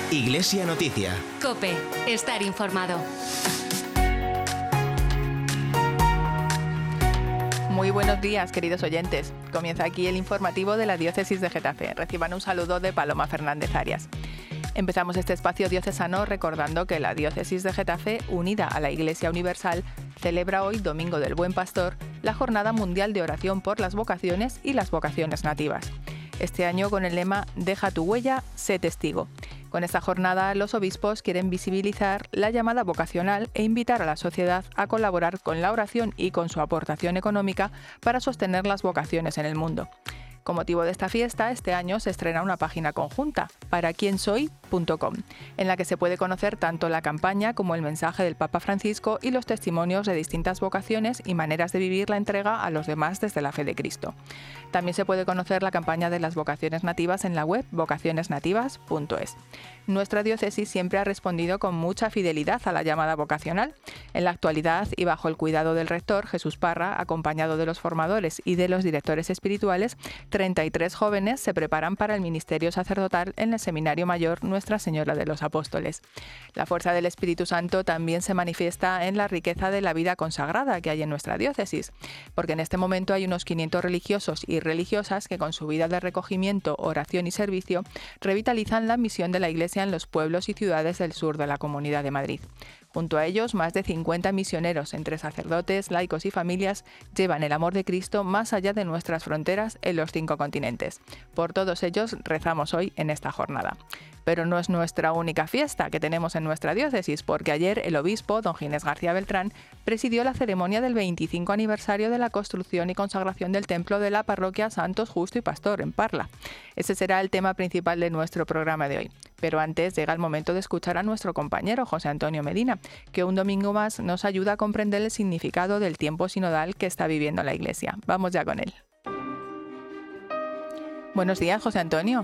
Iglesia Noticia. COPE. Estar informado. Muy buenos días, queridos oyentes. Comienza aquí el informativo de la Diócesis de Getafe. Reciban un saludo de Paloma Fernández Arias. Empezamos este espacio diocesano recordando que la Diócesis de Getafe, unida a la Iglesia Universal, celebra hoy, Domingo del Buen Pastor, la Jornada Mundial de Oración por las Vocaciones y las Vocaciones Nativas. Este año con el lema Deja tu huella, sé testigo. Con esta jornada, los obispos quieren visibilizar la llamada vocacional e invitar a la sociedad a colaborar con la oración y con su aportación económica para sostener las vocaciones en el mundo. Con motivo de esta fiesta, este año se estrena una página conjunta, paraquiensoy.com, en la que se puede conocer tanto la campaña como el mensaje del Papa Francisco y los testimonios de distintas vocaciones y maneras de vivir la entrega a los demás desde la fe de Cristo. También se puede conocer la campaña de las vocaciones nativas en la web vocacionesnativas.es. Nuestra diócesis siempre ha respondido con mucha fidelidad a la llamada vocacional. En la actualidad, y bajo el cuidado del rector Jesús Parra, acompañado de los formadores y de los directores espirituales, 33 jóvenes se preparan para el ministerio sacerdotal en el Seminario Mayor Nuestra Señora de los Apóstoles. La fuerza del Espíritu Santo también se manifiesta en la riqueza de la vida consagrada que hay en nuestra diócesis, porque en este momento hay unos 500 religiosos y religiosas que con su vida de recogimiento, oración y servicio revitalizan la misión de la Iglesia en los pueblos y ciudades del sur de la Comunidad de Madrid. Junto a ellos, más de 50 misioneros, entre sacerdotes, laicos y familias, llevan el amor de Cristo más allá de nuestras fronteras en los 5 continentes. Por todos ellos rezamos hoy en esta jornada. Pero no es nuestra única fiesta que tenemos en nuestra diócesis, porque ayer el obispo, don Ginés García Beltrán, presidió la ceremonia del 25 aniversario de la construcción y consagración del templo de la parroquia Santos Justo y Pastor, en Parla. Ese será el tema principal de nuestro programa de hoy. Pero antes llega el momento de escuchar a nuestro compañero José Antonio Medina, que un domingo más nos ayuda a comprender el significado del tiempo sinodal que está viviendo la Iglesia. Vamos ya con él. Buenos días, José Antonio.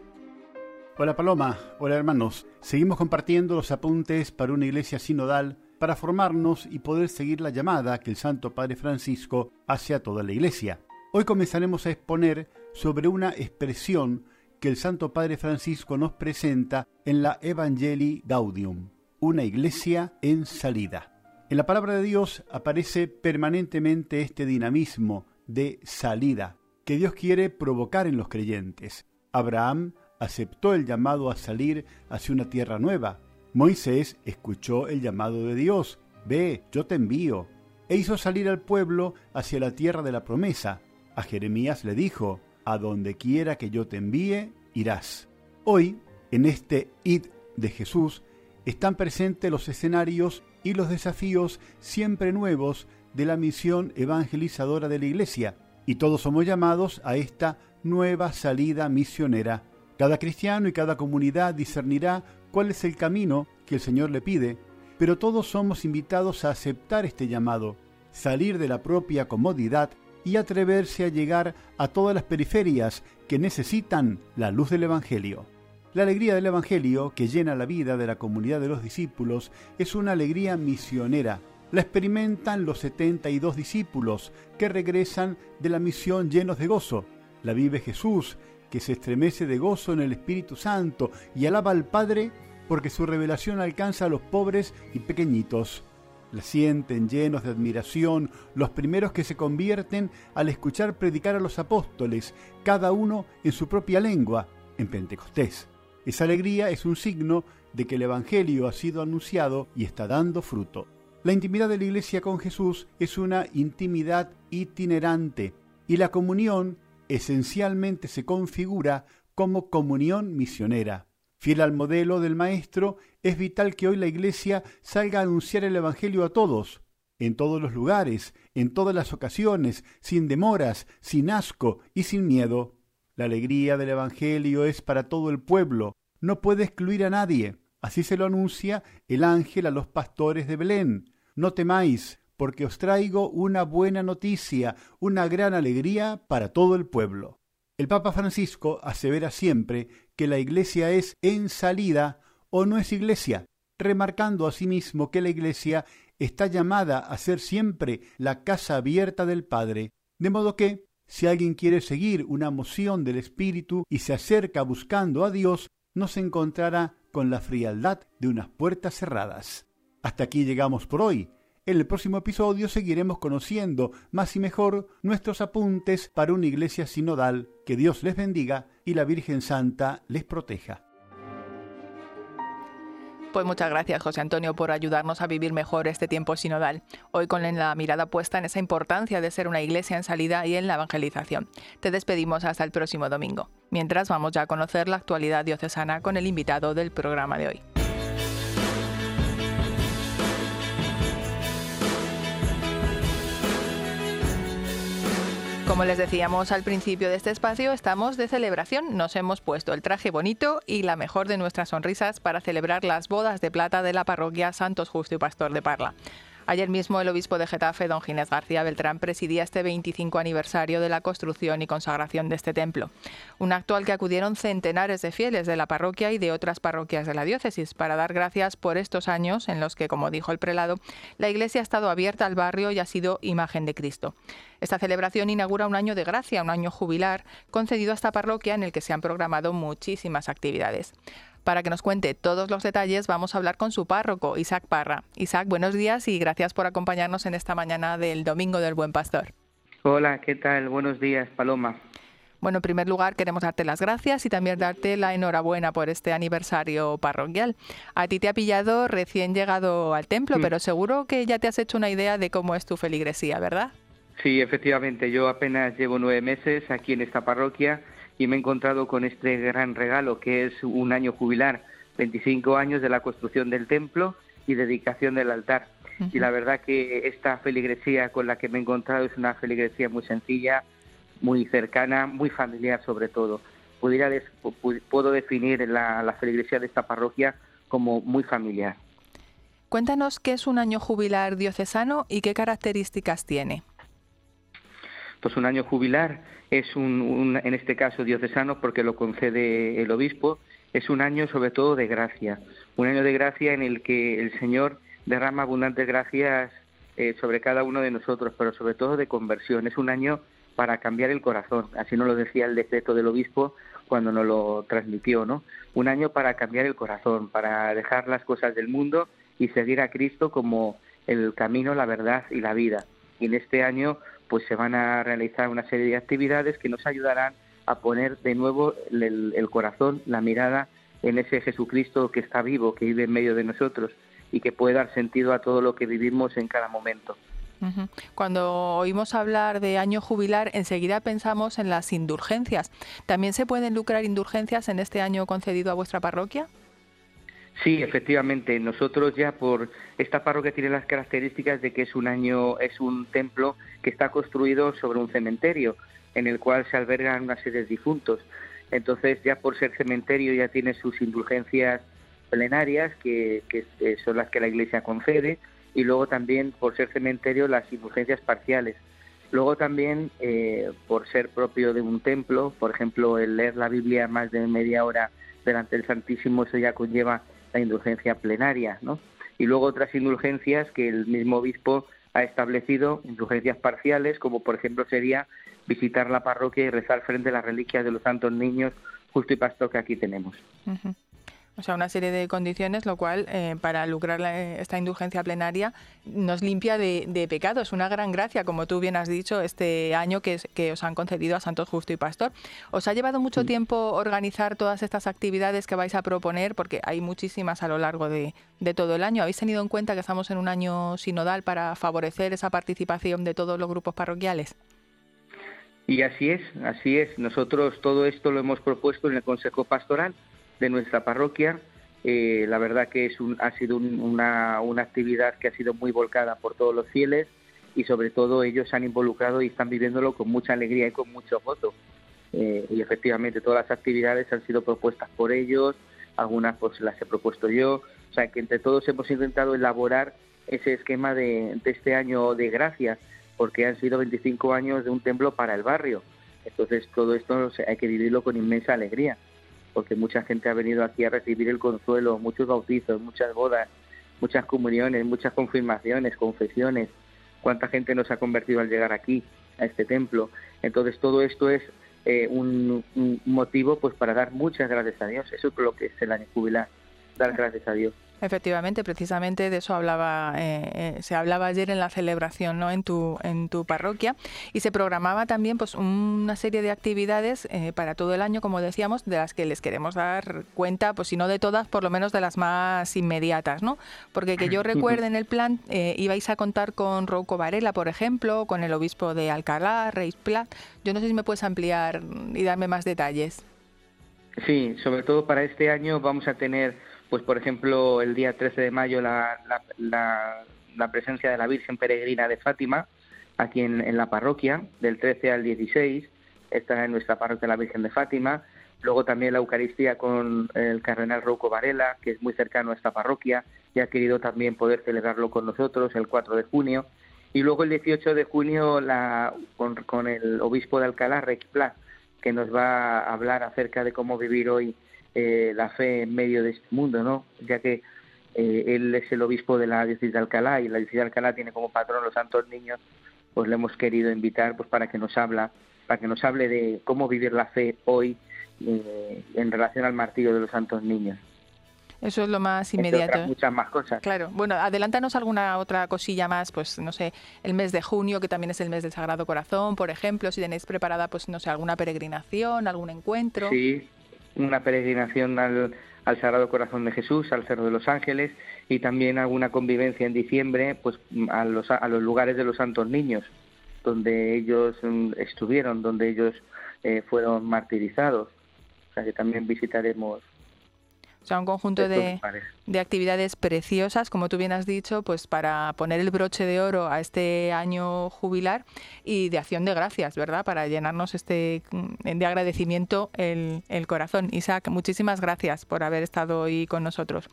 Hola Paloma, hola hermanos. Seguimos compartiendo los apuntes para una iglesia sinodal para formarnos y poder seguir la llamada que el Santo Padre Francisco hace a toda la iglesia. Hoy comenzaremos a exponer sobre una expresión que el Santo Padre Francisco nos presenta en la Evangelii Gaudium, una iglesia en salida. En la palabra de Dios aparece permanentemente este dinamismo de salida que Dios quiere provocar en los creyentes. Abraham aceptó el llamado a salir hacia una tierra nueva. Moisés escuchó el llamado de Dios, ve, yo te envío, e hizo salir al pueblo hacia la tierra de la promesa. A Jeremías le dijo, a donde quiera que yo te envíe, irás. Hoy, en este id de Jesús, están presentes los escenarios y los desafíos siempre nuevos de la misión evangelizadora de la Iglesia, y todos somos llamados a esta nueva salida misionera. Cada cristiano y cada comunidad discernirá cuál es el camino que el Señor le pide, pero todos somos invitados a aceptar este llamado, salir de la propia comodidad y atreverse a llegar a todas las periferias que necesitan la luz del Evangelio. La alegría del Evangelio, que llena la vida de la comunidad de los discípulos, es una alegría misionera. La experimentan los 72 discípulos que regresan de la misión llenos de gozo. La vive Jesús, que se estremece de gozo en el Espíritu Santo y alaba al Padre porque su revelación alcanza a los pobres y pequeñitos. La sienten llenos de admiración los primeros que se convierten al escuchar predicar a los apóstoles, cada uno en su propia lengua, en Pentecostés. Esa alegría es un signo de que el Evangelio ha sido anunciado y está dando fruto. La intimidad de la Iglesia con Jesús es una intimidad itinerante y la comunión esencialmente se configura como comunión misionera. Fiel al modelo del Maestro, es vital que hoy la Iglesia salga a anunciar el Evangelio a todos, en todos los lugares, en todas las ocasiones, sin demoras, sin asco y sin miedo. La alegría del Evangelio es para todo el pueblo, no puede excluir a nadie. Así se lo anuncia el ángel a los pastores de Belén. No temáis, porque os traigo una buena noticia, una gran alegría para todo el pueblo. El Papa Francisco asevera siempre que la Iglesia es en salida o no es Iglesia, remarcando asimismo que la Iglesia está llamada a ser siempre la casa abierta del Padre, de modo que, si alguien quiere seguir una moción del Espíritu y se acerca buscando a Dios, no se encontrará con la frialdad de unas puertas cerradas. Hasta aquí llegamos por hoy. En el próximo episodio seguiremos conociendo más y mejor nuestros apuntes para una iglesia sinodal. Que Dios les bendiga y la Virgen Santa les proteja. Pues muchas gracias, José Antonio, por ayudarnos a vivir mejor este tiempo sinodal. Hoy con la mirada puesta en esa importancia de ser una iglesia en salida y en la evangelización. Te despedimos hasta el próximo domingo. Mientras, vamos ya a conocer la actualidad diocesana con el invitado del programa de hoy. Como les decíamos al principio de este espacio, estamos de celebración. Nos hemos puesto el traje bonito y la mejor de nuestras sonrisas para celebrar las bodas de plata de la parroquia Santos Justo y Pastor de Parla. Ayer mismo el obispo de Getafe, don Ginés García Beltrán, presidía este 25 aniversario de la construcción y consagración de este templo. Un acto al que acudieron centenares de fieles de la parroquia y de otras parroquias de la diócesis para dar gracias por estos años en los que, como dijo el prelado, la iglesia ha estado abierta al barrio y ha sido imagen de Cristo. Esta celebración inaugura un año de gracia, un año jubilar, concedido a esta parroquia en el que se han programado muchísimas actividades. Para que nos cuente todos los detalles, vamos a hablar con su párroco, Isaac Parra. Isaac, buenos días y gracias por acompañarnos en esta mañana del Domingo del Buen Pastor. Hola, ¿qué tal? Buenos días, Paloma. Bueno, en primer lugar queremos darte las gracias y también darte la enhorabuena por este aniversario parroquial. A ti te ha pillado recién llegado al templo, pero seguro que ya te has hecho una idea de cómo es tu feligresía, ¿verdad? Sí, efectivamente, yo apenas llevo 9 meses aquí en esta parroquia y me he encontrado con este gran regalo que es un año jubilar, 25 años de la construcción del templo y dedicación del altar. Y la verdad que esta feligresía con la que me he encontrado es una feligresía muy sencilla, muy cercana, muy familiar sobre todo. Puedo definir la feligresía de esta parroquia como muy familiar. Cuéntanos qué es un año jubilar diocesano y qué características tiene. Pues un año jubilar es en este caso diocesano porque lo concede el obispo, es un año sobre todo de gracia, un año de gracia en el que el Señor derrama abundantes gracias sobre cada uno de nosotros, pero sobre todo de conversión. Es un año para cambiar el corazón, así nos lo decía el decreto del obispo cuando nos lo transmitió, ¿no? Un año para cambiar el corazón, para dejar las cosas del mundo y seguir a Cristo como el camino, la verdad y la vida. Y en este año pues se van a realizar una serie de actividades que nos ayudarán a poner de nuevo el corazón, la mirada en ese Jesucristo que está vivo, que vive en medio de nosotros y que puede dar sentido a todo lo que vivimos en cada momento. Cuando oímos hablar de año jubilar, enseguida pensamos en las indulgencias. ¿También se pueden lucrar indulgencias en este año concedido a vuestra parroquia? Sí, efectivamente. Nosotros ya por esta parroquia tiene las características de que es un templo que está construido sobre un cementerio en el cual se albergan una serie de difuntos. Entonces ya por ser cementerio ya tiene sus indulgencias plenarias que son las que la Iglesia concede y luego también por ser cementerio las indulgencias parciales. Luego también por ser propio de un templo, por ejemplo el leer la Biblia más de media hora delante del Santísimo, eso ya conlleva la indulgencia plenaria, ¿no? Y luego otras indulgencias que el mismo obispo ha establecido, indulgencias parciales, como por ejemplo sería visitar la parroquia y rezar frente a las reliquias de los santos niños Justo y Pastor que aquí tenemos. O sea, una serie de condiciones, lo cual, para lucrar esta indulgencia plenaria, nos limpia de pecados. Una gran gracia, como tú bien has dicho, este año que os han concedido a Santos Justo y Pastor. ¿Os ha llevado mucho tiempo organizar todas estas actividades que vais a proponer? Porque hay muchísimas a lo largo de todo el año. ¿Habéis tenido en cuenta que estamos en un año sinodal para favorecer esa participación de todos los grupos parroquiales? Y así es. Nosotros todo esto lo hemos propuesto en el Consejo Pastoral de nuestra parroquia. La verdad que ha sido una actividad que ha sido muy volcada por todos los fieles y sobre todo ellos se han involucrado y están viviéndolo con mucha alegría y con mucho gozo. Y efectivamente todas las actividades han sido propuestas por ellos, algunas pues las he propuesto yo, o sea que entre todos hemos intentado elaborar ese esquema de este año de gracia, porque han sido 25 años de un templo para el barrio. Entonces todo esto hay que vivirlo con inmensa alegría, porque mucha gente ha venido aquí a recibir el consuelo, muchos bautizos, muchas bodas, muchas comuniones, muchas confirmaciones, confesiones. Cuánta gente nos ha convertido al llegar aquí, a este templo. Entonces todo esto es un motivo pues para dar muchas gracias a Dios. Eso es lo que es el año jubilar. dar gracias a Dios. Efectivamente, precisamente de eso se hablaba ayer en la celebración, ¿no? en tu parroquia, y se programaba también pues una serie de actividades para todo el año, como decíamos, de las que les queremos dar cuenta, pues si no de todas, por lo menos de las más inmediatas, ¿no? Porque que yo recuerde, en el plan ibais a contar con Rouco Varela, por ejemplo, con el obispo de Alcalá, Reis Pla. Yo no sé si me puedes ampliar y darme más detalles. Sí, sobre todo para este año vamos a tener, pues por ejemplo, el día 13 de mayo la presencia de la Virgen Peregrina de Fátima, aquí en la parroquia, del 13 al 16, estará en nuestra parroquia la Virgen de Fátima. Luego también la Eucaristía con el cardenal Rouco Varela, que es muy cercano a esta parroquia, y ha querido también poder celebrarlo con nosotros el 4 de junio. Y luego el 18 de junio con el obispo de Alcalá, Reis Pla, que nos va a hablar acerca de cómo vivir hoy la fe en medio de este mundo, ¿no? Ya que él es el obispo de la diócesis de Alcalá, y la diócesis de Alcalá tiene como patrón los santos niños, pues le hemos querido invitar pues para que nos hable de cómo vivir la fe hoy en relación al martirio de los santos niños. Eso es lo más inmediato. Entre muchas más cosas. Claro. Bueno, adelántanos alguna otra cosilla más, pues no sé, el mes de junio, que también es el mes del Sagrado Corazón, por ejemplo, si tenéis preparada, pues no sé, alguna peregrinación, algún encuentro. Sí, una peregrinación al Sagrado Corazón de Jesús, al Cerro de los Ángeles, y también alguna convivencia en diciembre, pues a los lugares de los santos niños, donde ellos estuvieron, donde ellos fueron martirizados. O sea que también visitaremos. O sea, un conjunto de actividades preciosas, como tú bien has dicho, pues para poner el broche de oro a este año jubilar y de acción de gracias, ¿verdad? Para llenarnos de agradecimiento el corazón. Isaac, muchísimas gracias por haber estado hoy con nosotros.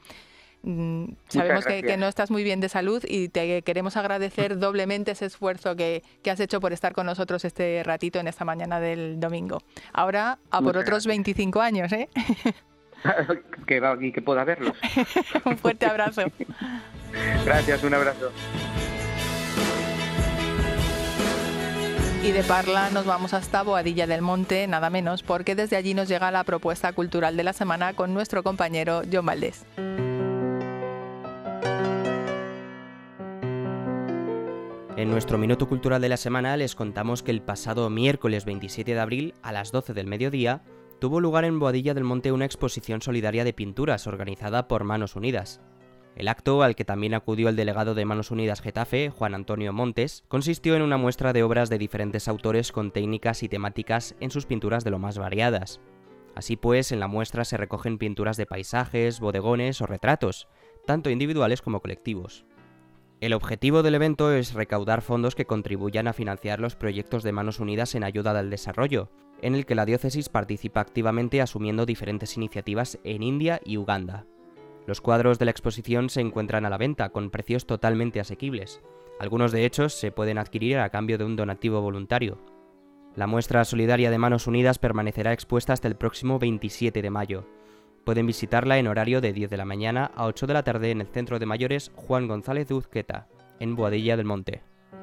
Sabemos que no estás muy bien de salud y te queremos agradecer doblemente ese esfuerzo que has hecho por estar con nosotros este ratito en esta mañana del domingo. Ahora, a por otros 25 años, ¿eh? que pueda verlos. Un fuerte abrazo. Gracias, un abrazo. Y de Parla nos vamos hasta Boadilla del Monte, nada menos, porque desde allí nos llega la propuesta cultural de la semana con nuestro compañero John Valdés. En nuestro Minuto Cultural de la semana les contamos que el pasado miércoles 27 de abril, a las 12 del mediodía, tuvo lugar en Boadilla del Monte una exposición solidaria de pinturas organizada por Manos Unidas. El acto, al que también acudió el delegado de Manos Unidas Getafe, Juan Antonio Montes, consistió en una muestra de obras de diferentes autores con técnicas y temáticas en sus pinturas de lo más variadas. Así pues, en la muestra se recogen pinturas de paisajes, bodegones o retratos, tanto individuales como colectivos. El objetivo del evento es recaudar fondos que contribuyan a financiar los proyectos de Manos Unidas en ayuda al desarrollo, en el que la diócesis participa activamente asumiendo diferentes iniciativas en India y Uganda. Los cuadros de la exposición se encuentran a la venta con precios totalmente asequibles. Algunos de ellos se pueden adquirir a cambio de un donativo voluntario. La muestra solidaria de Manos Unidas permanecerá expuesta hasta el próximo 27 de mayo. Pueden visitarla en horario de 10 de la mañana a 8 de la tarde en el Centro de Mayores Juan González de Uzqueta, en Boadilla del Monte.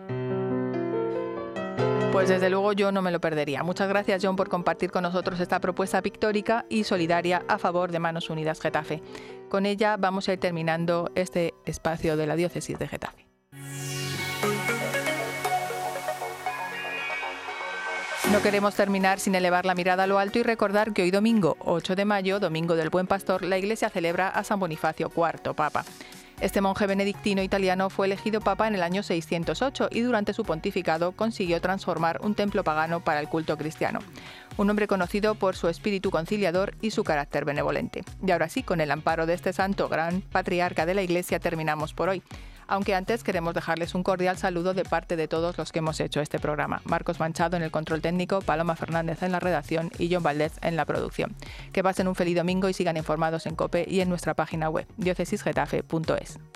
Pues desde luego yo no me lo perdería. Muchas gracias, John, por compartir con nosotros esta propuesta pictórica y solidaria a favor de Manos Unidas Getafe. Con ella vamos a ir terminando este espacio de la diócesis de Getafe. No queremos terminar sin elevar la mirada a lo alto y recordar que hoy domingo 8 de mayo, Domingo del Buen Pastor, la Iglesia celebra a San Bonifacio IV, Papa. Este monje benedictino italiano fue elegido papa en el año 608 y durante su pontificado consiguió transformar un templo pagano para el culto cristiano. Un hombre conocido por su espíritu conciliador y su carácter benevolente. Y ahora sí, con el amparo de este santo, gran patriarca de la Iglesia, terminamos por hoy. Aunque antes queremos dejarles un cordial saludo de parte de todos los que hemos hecho este programa. Marcos Manchado en el control técnico, Paloma Fernández en la redacción y John Valdés en la producción. Que pasen un feliz domingo y sigan informados en COPE y en nuestra página web diócesisgetafe.es.